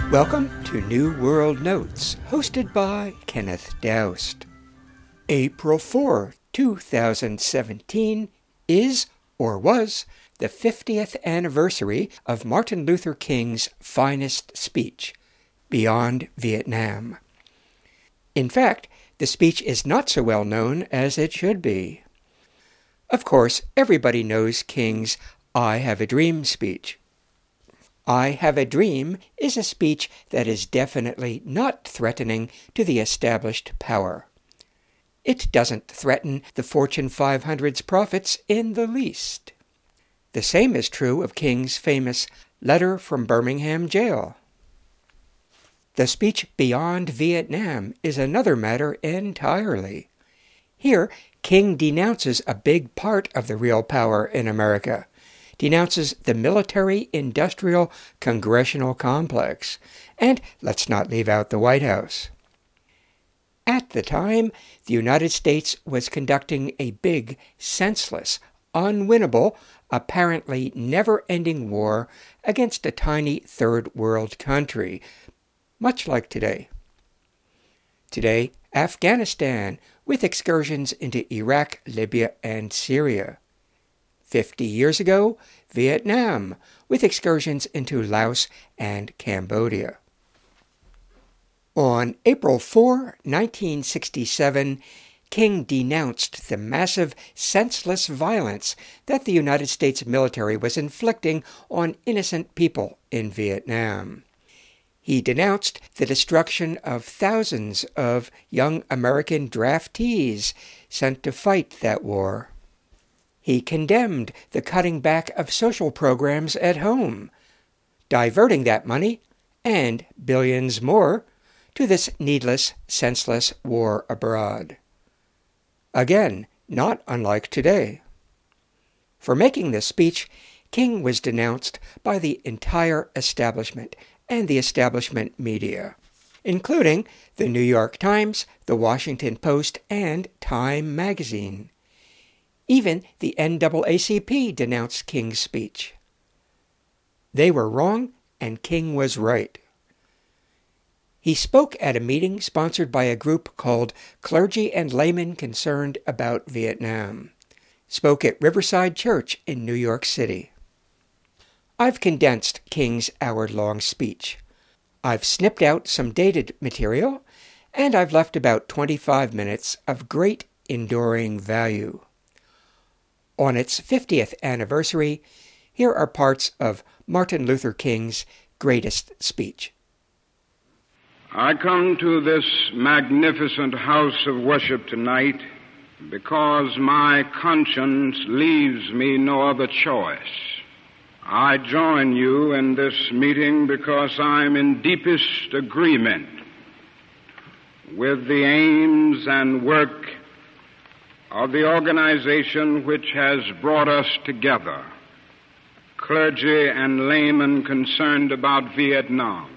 Welcome to New World Notes, hosted by Kenneth Doust. April 4, 2017 is, or was, the 50th anniversary of Martin Luther King's finest speech, Beyond Vietnam. In fact, the speech is not so well known as it should be. Of course, everybody knows King's I Have a Dream speech. I Have a Dream is a speech that is definitely not threatening to the established power. It doesn't threaten the Fortune 500's profits in the least. The same is true of King's famous Letter from Birmingham Jail. The speech Beyond Vietnam is another matter entirely. Here, King denounces a big part of the real power in America, denounces the military-industrial congressional complex, and let's not leave out the White House. At the time, the United States was conducting a big, senseless, unwinnable, apparently never-ending war against a tiny third-world country, much like today. Today, Afghanistan, with excursions into Iraq, Libya, and Syria. 50 years ago, Vietnam, with excursions into Laos and Cambodia. On April 4, 1967, King denounced the massive, senseless violence that the United States military was inflicting on innocent people in Vietnam. He denounced the destruction of thousands of young American draftees sent to fight that war. He condemned the cutting back of social programs at home, diverting that money, and billions more, to this needless, senseless war abroad. Again, not unlike today. For making this speech, King was denounced by the entire establishment and the establishment media, including the New York Times, the Washington Post, and Time magazine. Even the NAACP denounced King's speech. They were wrong, and King was right. He spoke at a meeting sponsored by a group called Clergy and Laymen Concerned About Vietnam. Spoke at Riverside Church in New York City. I've condensed King's hour-long speech. I've snipped out some dated material, and I've left about 25 minutes of great enduring value. On its 50th anniversary, here are parts of Martin Luther King's greatest speech. I come to this magnificent house of worship tonight because my conscience leaves me no other choice. I join you in this meeting because I'm in deepest agreement with the aims and work of the organization which has brought us together, Clergy and Laymen Concerned About Vietnam.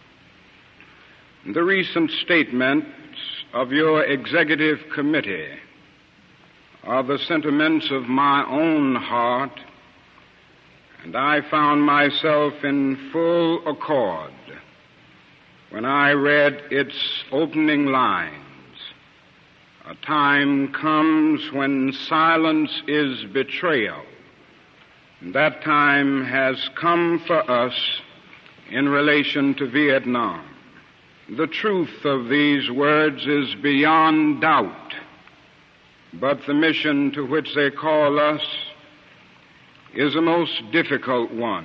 The recent statements of your executive committee are the sentiments of my own heart, and I found myself in full accord when I read its opening lines. A time comes when silence is betrayal. That time has come for us in relation to Vietnam. The truth of these words is beyond doubt, but the mission to which they call us is a most difficult one.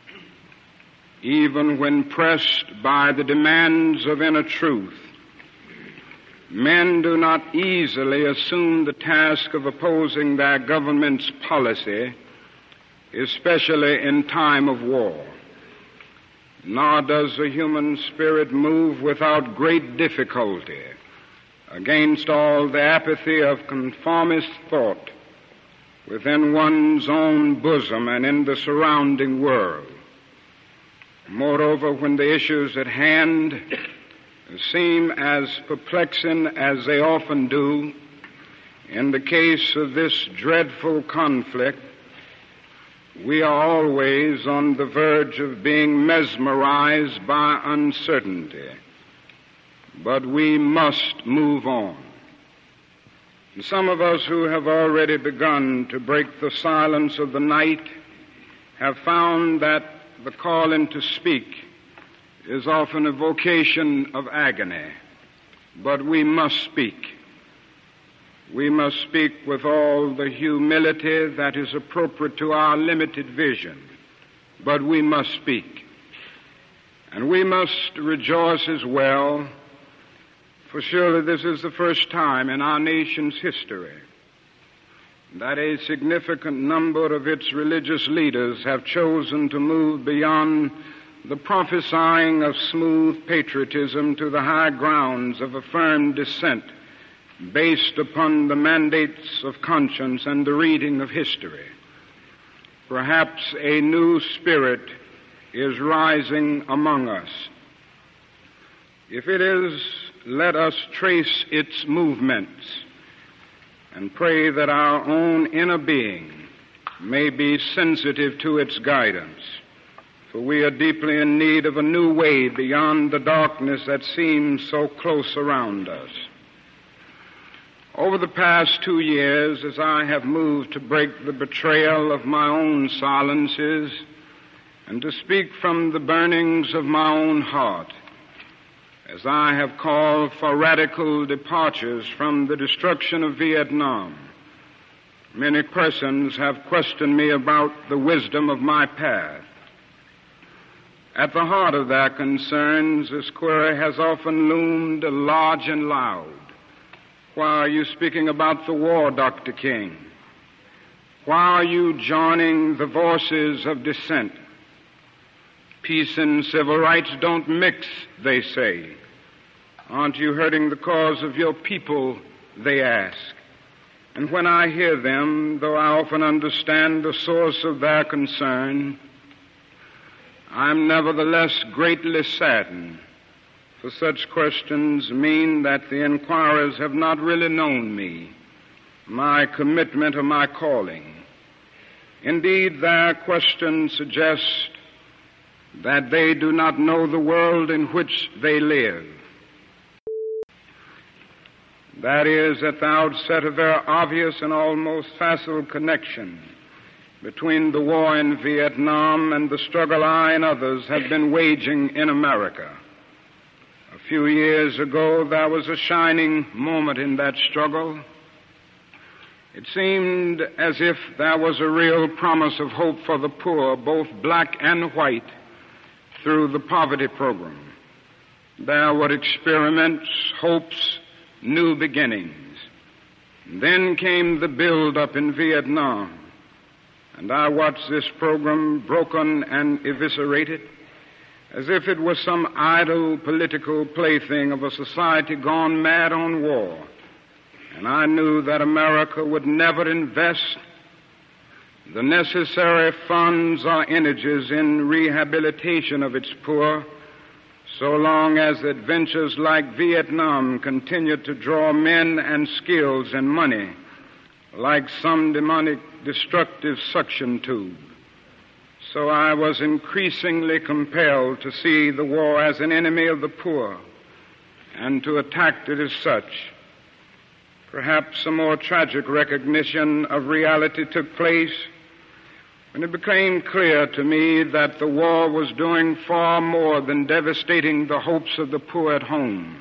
Even when pressed by the demands of inner truth, men do not easily assume the task of opposing their government's policy, especially in time of war. Nor does the human spirit move without great difficulty against all the apathy of conformist thought within one's own bosom and in the surrounding world. Moreover, when the issues at hand seem as perplexing as they often do, in the case of this dreadful conflict, We are always on the verge of being mesmerized by uncertainty, but we must move on. And some of us who have already begun to break the silence of the night have found that the calling to speak is often a vocation of agony, but we must speak. We must speak with all the humility that is appropriate to our limited vision, but we must speak. And we must rejoice as well, for surely this is the first time in our nation's history that a significant number of its religious leaders have chosen to move beyond the prophesying of smooth patriotism to the high grounds of a firm dissent based upon the mandates of conscience and the reading of history. Perhaps a new spirit is rising among us. If it is, let us trace its movements and pray that our own inner being may be sensitive to its guidance, for we are deeply in need of a new way beyond the darkness that seems so close around us. Over the past 2 years, as I have moved to break the betrayal of my own silences and to speak from the burnings of my own heart, as I have called for radical departures from the destruction of Vietnam, many persons have questioned me about the wisdom of my path. At the heart of their concerns, this query has often loomed large and loud. Why are you speaking about the war, Dr. King? Why are you joining the voices of dissent? Peace and civil rights don't mix, they say. Aren't you hurting the cause of your people, they ask. And when I hear them, though I often understand the source of their concern, I'm nevertheless greatly saddened. For such questions mean that the inquirers have not really known me, my commitment or my calling. Indeed, their questions suggest that they do not know the world in which they live. That is, at the outset, a very obvious and almost facile connection between the war in Vietnam and the struggle I and others have been waging in America. A few years ago, there was a shining moment in that struggle. It seemed as if there was a real promise of hope for the poor, both black and white, through the poverty program. There were experiments, hopes, new beginnings. Then came the build-up in Vietnam, and I watched this program broken and eviscerated, as if it was some idle political plaything of a society gone mad on war. And I knew that America would never invest the necessary funds or energies in rehabilitation of its poor so long as adventures like Vietnam continued to draw men and skills and money like some demonic destructive suction tube. So I was increasingly compelled to see the war as an enemy of the poor and to attack it as such. Perhaps a more tragic recognition of reality took place when it became clear to me that the war was doing far more than devastating the hopes of the poor at home.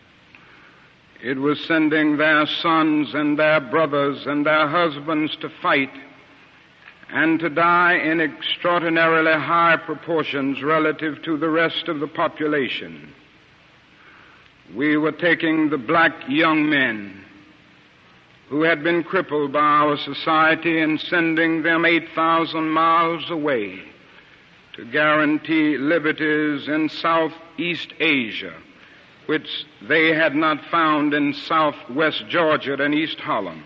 It was sending their sons and their brothers and their husbands to fight and to die in extraordinarily high proportions relative to the rest of the population. We were taking the black young men who had been crippled by our society and sending them 8,000 miles away to guarantee liberties in Southeast Asia, which they had not found in Southwest Georgia and East Holland.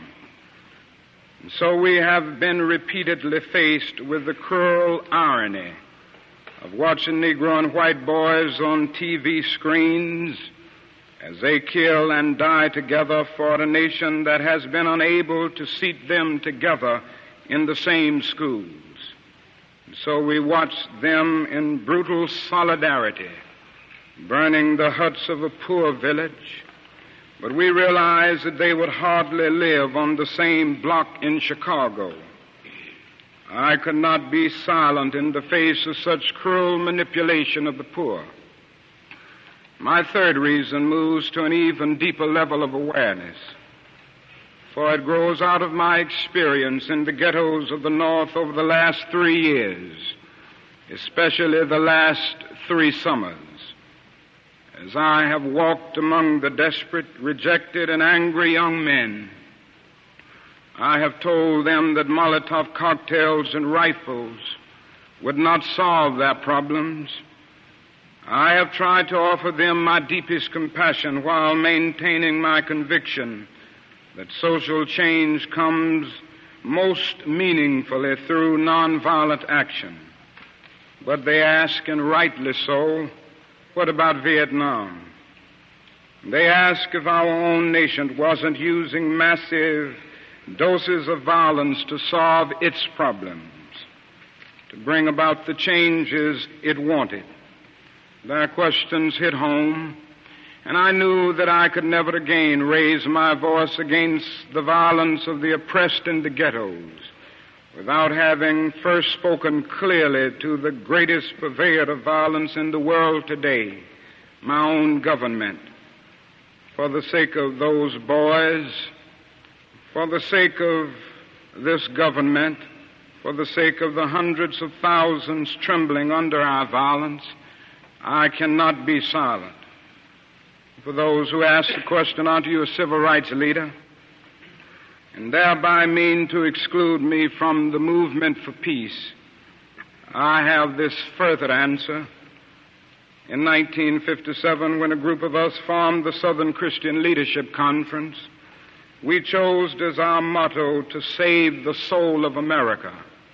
And so we have been repeatedly faced with the cruel irony of watching Negro and white boys on TV screens as they kill and die together for a nation that has been unable to seat them together in the same schools. So we watched them in brutal solidarity, burning the huts of a poor village, but we realized that they would hardly live on the same block in Chicago. I could not be silent in the face of such cruel manipulation of the poor. My third reason moves to an even deeper level of awareness, for it grows out of my experience in the ghettos of the North over the last 3 years, especially the last 3 summers. As I have walked among the desperate, rejected, and angry young men, I have told them that Molotov cocktails and rifles would not solve their problems. I have tried to offer them my deepest compassion while maintaining my conviction that social change comes most meaningfully through nonviolent action. But they ask, and rightly so, what about Vietnam? They ask if our own nation wasn't using massive doses of violence to solve its problems, to bring about the changes it wanted. Their questions hit home, and I knew that I could never again raise my voice against the violence of the oppressed in the ghettos without having first spoken clearly to the greatest purveyor of violence in the world today, my own government. For the sake of those boys, for the sake of this government, for the sake of the hundreds of thousands trembling under our violence, I cannot be silent. For those who ask the question, aren't you a civil rights leader? And thereby mean to exclude me from the movement for peace, I have this further answer. In 1957, when a group of us formed the Southern Christian Leadership Conference, we chose as our motto to save the soul of America.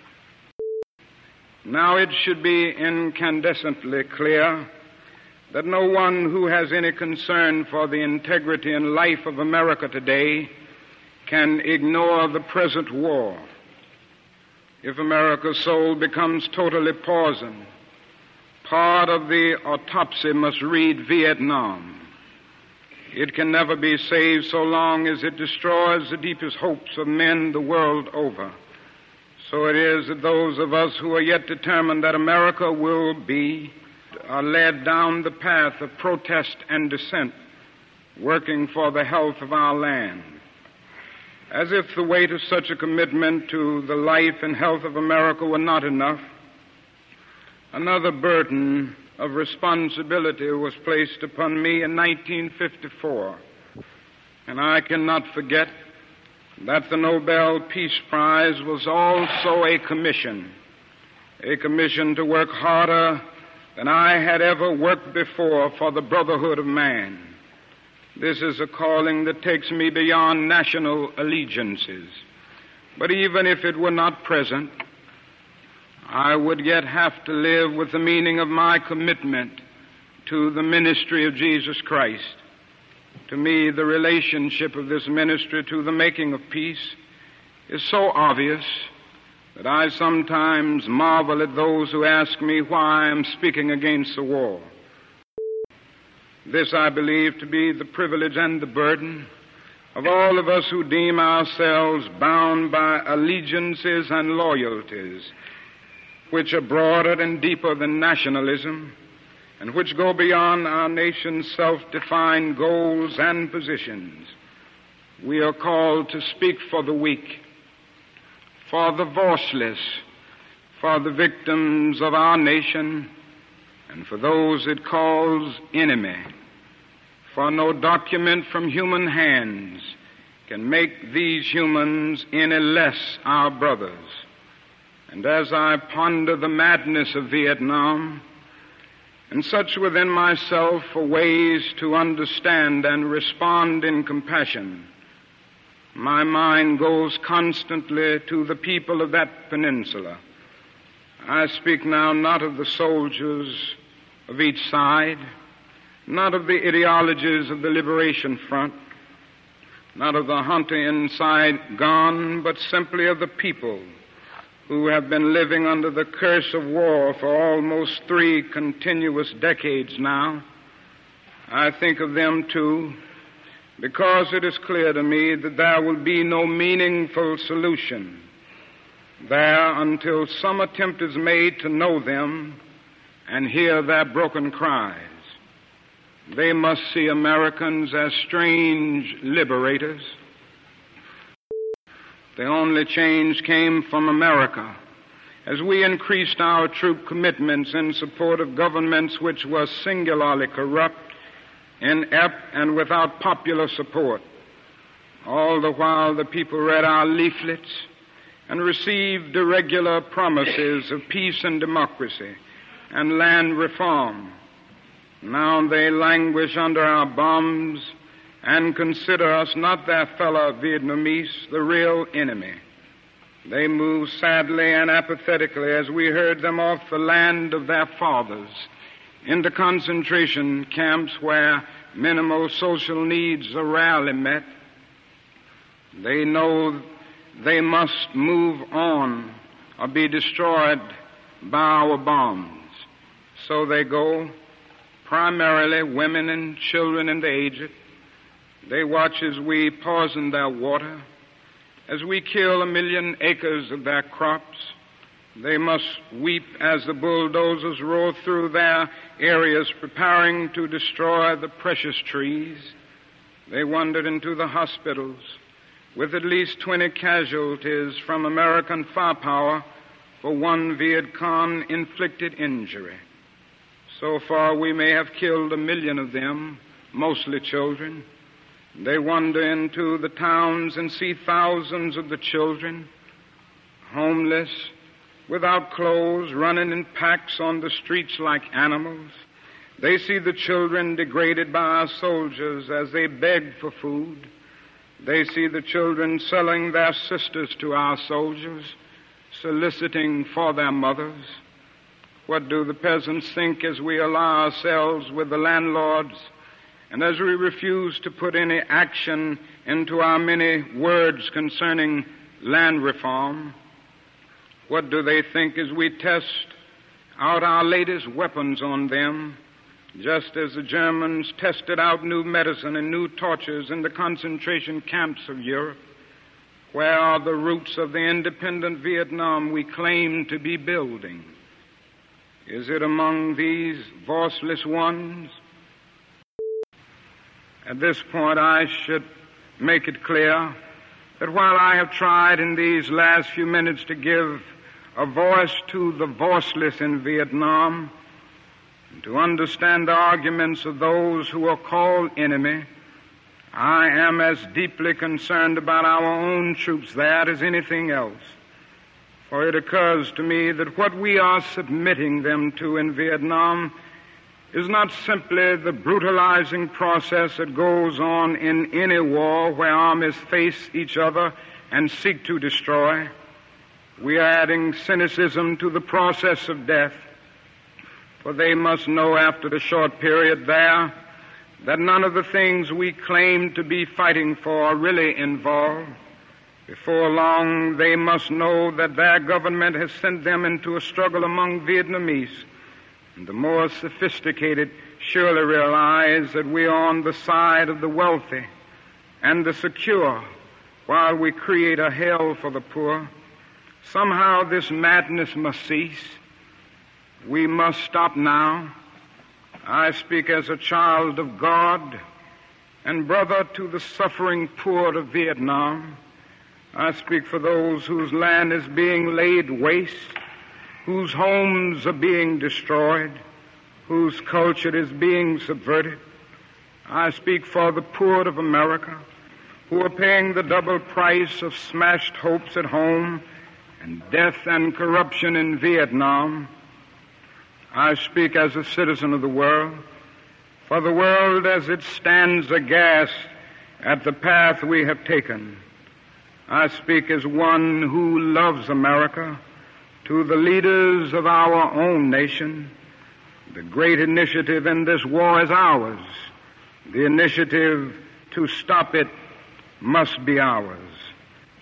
Now it should be incandescently clear that no one who has any concern for the integrity and life of America today can ignore the present war. If America's soul becomes totally poisoned, part of the autopsy must read Vietnam. It can never be saved so long as it destroys the deepest hopes of men the world over. So it is that those of us who are yet determined that America will be are led down the path of protest and dissent, working for the health of our land. As if the weight of such a commitment to the life and health of America were not enough, another burden of responsibility was placed upon me in 1954, and I cannot forget that the Nobel Peace Prize was also a commission to work harder than I had ever worked before for the brotherhood of man. This is a calling that takes me beyond national allegiances. But even if it were not present, I would yet have to live with the meaning of my commitment to the ministry of Jesus Christ. To me, the relationship of this ministry to the making of peace is so obvious that I sometimes marvel at those who ask me why I am speaking against the war. This I believe to be the privilege and the burden of all of us who deem ourselves bound by allegiances and loyalties which are broader and deeper than nationalism and which go beyond our nation's self-defined goals and positions. We are called to speak for the weak, for the voiceless, for the victims of our nation, and for those it calls enemy. For no document from human hands can make these humans any less our brothers. And as I ponder the madness of Vietnam and search within myself for ways to understand and respond in compassion, my mind goes constantly to the people of that peninsula. I speak now not of the soldiers of each side, not of the ideologies of the Liberation Front, not of the junta in Saigon, but simply of the people who have been living under the curse of war for almost 3 continuous decades now. I think of them too, because it is clear to me that there will be no meaningful solution there until some attempt is made to know them and hear their broken cries. They must see Americans as strange liberators. The only change came from America as we increased our troop commitments in support of governments which were singularly corrupt, inept, and without popular support. All the while the people read our leaflets and received irregular promises of peace and democracy and land reform. Now they languish under our bombs and consider us not their fellow Vietnamese, the real enemy. They move sadly and apathetically as we herd them off the land of their fathers into concentration camps where minimal social needs are rarely met. They know they must move on or be destroyed by our bombs. So they go, primarily women and children and the aged. They watch as we poison their water, as we kill 1 million acres of their crops. They must weep as the bulldozers roar through their areas preparing to destroy the precious trees. They wandered into the hospitals with at least 20 casualties from American firepower for 1 Viet Cong inflicted injury. So far we may have killed 1 million of them, mostly children. They wander into the towns and see thousands of the children, homeless, without clothes, running in packs on the streets like animals. They see the children degraded by our soldiers as they beg for food. They see the children selling their sisters to our soldiers, soliciting for their mothers. What do the peasants think as we ally ourselves with the landlords, and as we refuse to put any action into our many words concerning land reform? What do they think as we test out our latest weapons on them, just as the Germans tested out new medicine and new tortures in the concentration camps of Europe? Where are the roots of the independent Vietnam we claim to be building? Is it among these voiceless ones? At this point, I should make it clear that while I have tried in these last few minutes to give a voice to the voiceless in Vietnam, and to understand the arguments of those who are called enemy, I am as deeply concerned about our own troops there as anything else. For it occurs to me that what we are submitting them to in Vietnam is not simply the brutalizing process that goes on in any war where armies face each other and seek to destroy. We are adding cynicism to the process of death, for they must know after the short period there that none of the things we claim to be fighting for are really involved. Before long, they must know that their government has sent them into a struggle among Vietnamese. And the more sophisticated surely realize that we are on the side of the wealthy and the secure while we create a hell for the poor. Somehow this madness must cease. We must stop now. I speak as a child of God and brother to the suffering poor of Vietnam. I speak for those whose land is being laid waste, whose homes are being destroyed, whose culture is being subverted. I speak for the poor of America, who are paying the double price of smashed hopes at home and death and corruption in Vietnam. I speak as a citizen of the world, for the world as it stands aghast at the path we have taken. I speak as one who loves America, to the leaders of our own nation. The great initiative in this war is ours. The initiative to stop it must be ours.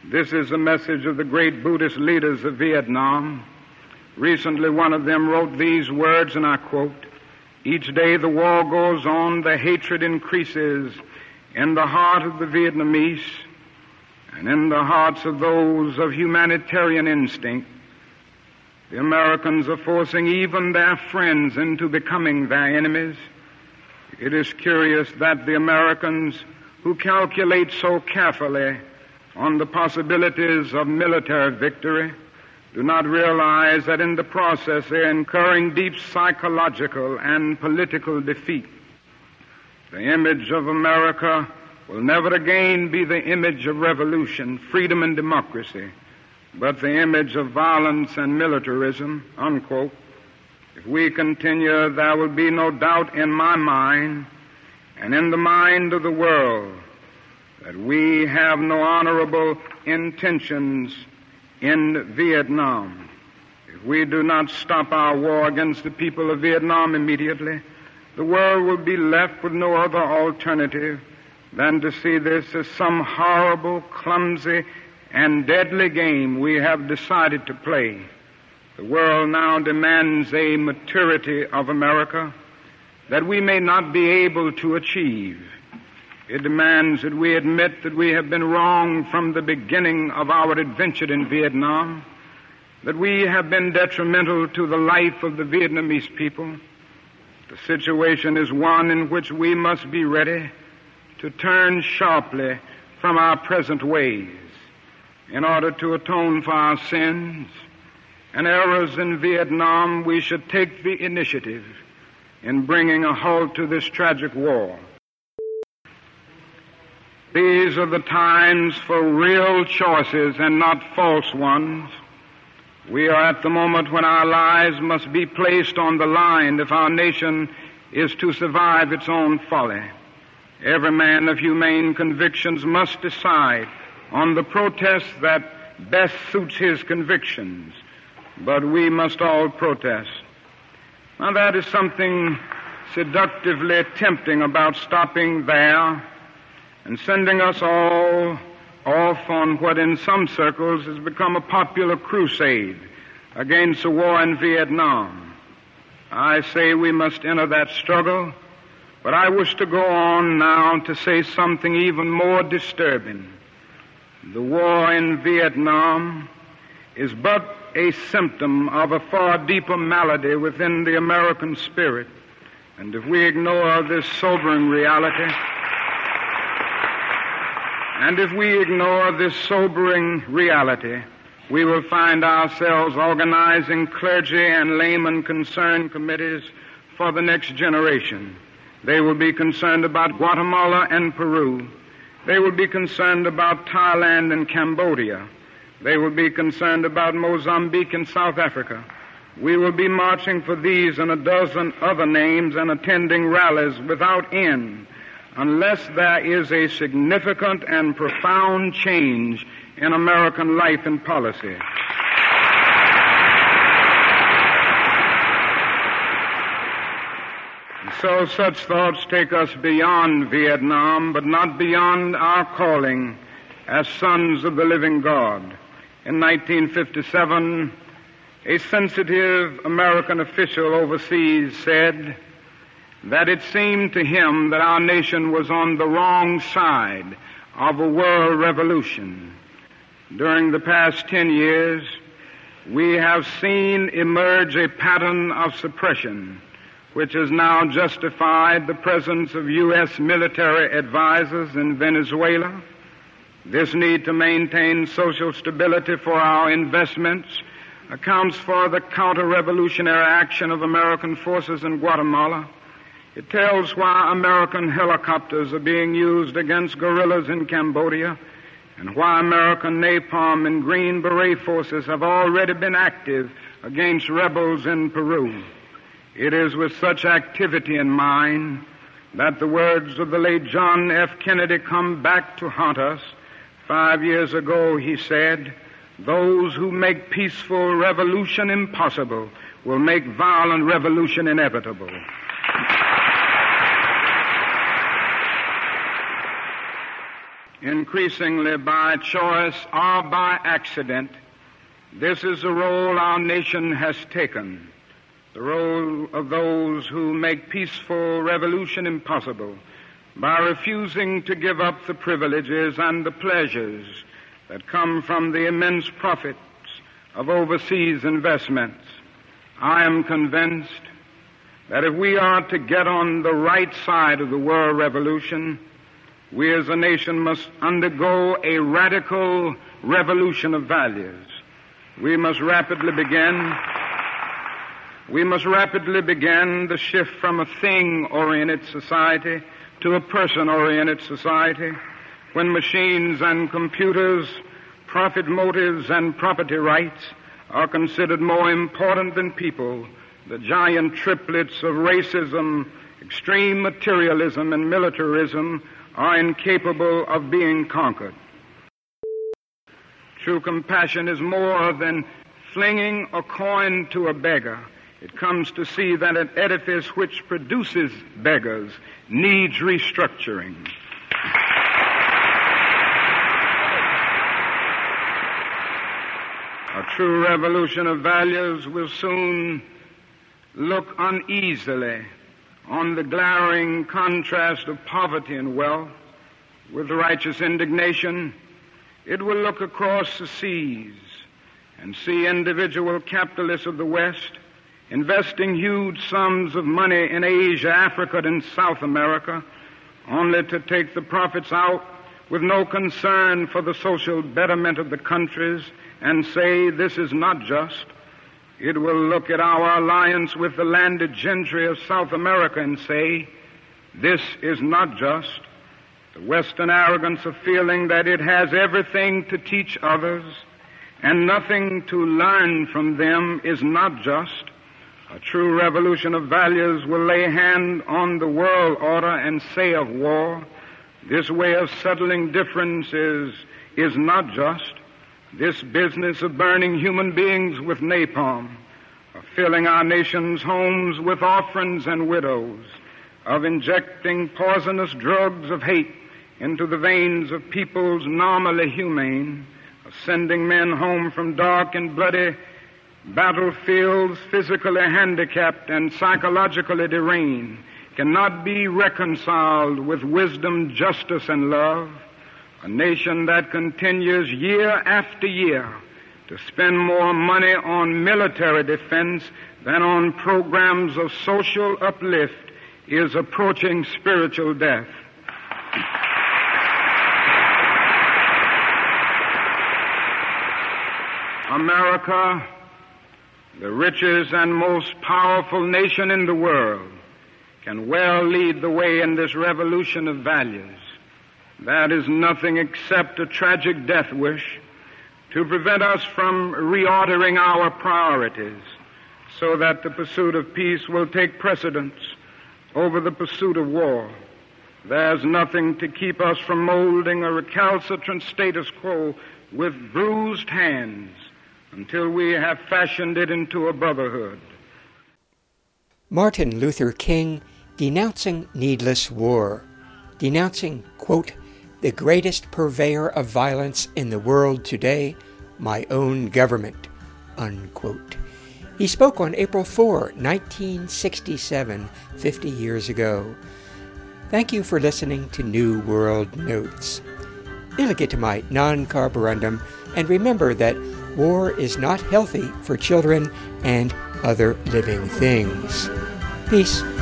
This is the message of the great Buddhist leaders of Vietnam. Recently, one of them wrote these words, and I quote, "Each day the war goes on, the hatred increases in the heart of the Vietnamese and in the hearts of those of humanitarian instinct. The Americans are forcing even their friends into becoming their enemies. It is curious that the Americans, who calculate so carefully on the possibilities of military victory, do not realize that in the process they are incurring deep psychological and political defeat. The image of America will never again be the image of revolution, freedom, and democracy, but the image of violence and militarism," unquote. If we continue, there will be no doubt in my mind and in the mind of the world that we have no honorable intentions in Vietnam. If we do not stop our war against the people of Vietnam immediately, the world will be left with no other alternative than to see this as some horrible, clumsy, and deadly game we have decided to play. The world now demands a maturity of America that we may not be able to achieve. It demands that we admit that we have been wrong from the beginning of our adventure in Vietnam, that we have been detrimental to the life of the Vietnamese people. The situation is one in which we must be ready to turn sharply from our present ways in order to atone for our sins and errors in Vietnam. We should take the initiative in bringing a halt to this tragic war. These are the times for real choices and not false ones. We are at the moment when our lives must be placed on the line if our nation is to survive its own folly. Every man of humane convictions must decide on the protest that best suits his convictions, but we must all protest. Now that is something seductively tempting about stopping there and sending us all off on what in some circles has become a popular crusade against the war in Vietnam. I say we must enter that struggle, but I wish to go on now to say something even more disturbing. The war in Vietnam is but a symptom of a far deeper malady within the American spirit, and if we ignore this sobering reality, we will find ourselves organizing clergy and layman concerned committees for the next generation. They will be concerned about Guatemala and Peru. They will be concerned about Thailand and Cambodia. They will be concerned about Mozambique and South Africa. We will be marching for these and a dozen other names and attending rallies without end, unless there is a significant and profound change in American life and policy. So such thoughts take us beyond Vietnam, but not beyond our calling as sons of the living God. In 1957, a sensitive American official overseas said that it seemed to him that our nation was on the wrong side of a world revolution. During the past 10 years, we have seen emerge a pattern of suppression which has now justified the presence of U.S. military advisors in Venezuela. This need to maintain social stability for our investments accounts for the counter-revolutionary action of American forces in Guatemala. It tells why American helicopters are being used against guerrillas in Cambodia and why American napalm and Green Beret forces have already been active against rebels in Peru. It is with such activity in mind that the words of the late John F. Kennedy come back to haunt us. 5 years ago, he said, "Those who make peaceful revolution impossible will make violent revolution inevitable." increasingly by choice or by accident, this is the role our nation has taken, the role of those who make peaceful revolution impossible by refusing to give up the privileges and the pleasures that come from the immense profits of overseas investments. I am convinced that if we are to get on the right side of the world revolution, we as a nation must undergo a radical revolution of values. We must rapidly begin the shift from a thing-oriented society to a person-oriented society, when machines and computers, profit motives and property rights are considered more important than people. The giant triplets of racism, extreme materialism, and militarism are incapable of being conquered. True compassion is more than flinging a coin to a beggar. It comes to see that an edifice which produces beggars needs restructuring. A true revolution of values will soon look uneasily on the glaring contrast of poverty and wealth. With righteous indignation, it will look across the seas and see individual capitalists of the West investing huge sums of money in Asia, Africa, and South America, only to take the profits out with no concern for the social betterment of the countries and say, this is not just. It will look at our alliance with the landed gentry of South America and say, this is not just. The Western arrogance of feeling that it has everything to teach others and nothing to learn from them is not just. A true revolution of values will lay hand on the world order and say of war, this way of settling differences is not just. This business of burning human beings with napalm, of filling our nation's homes with orphans and widows, of injecting poisonous drugs of hate into the veins of peoples normally humane, of sending men home from dark and bloody battlefields physically handicapped and psychologically deranged, cannot be reconciled with wisdom, justice, and love. A nation that continues year after year to spend more money on military defense than on programs of social uplift is approaching spiritual death. America, the richest and most powerful nation in the world, can well lead the way in this revolution of values. That is nothing except a tragic death wish to prevent us from reordering our priorities so that the pursuit of peace will take precedence over the pursuit of war. There's nothing to keep us from molding a recalcitrant status quo with bruised hands until we have fashioned it into a brotherhood. Martin Luther King denouncing needless war, denouncing, quote, the greatest purveyor of violence in the world today, my own government, unquote. He spoke on April 4, 1967, 50 years ago. Thank you for listening to New World Notes. Illegitimate non carborundum, and remember that war is not healthy for children and other living things. Peace.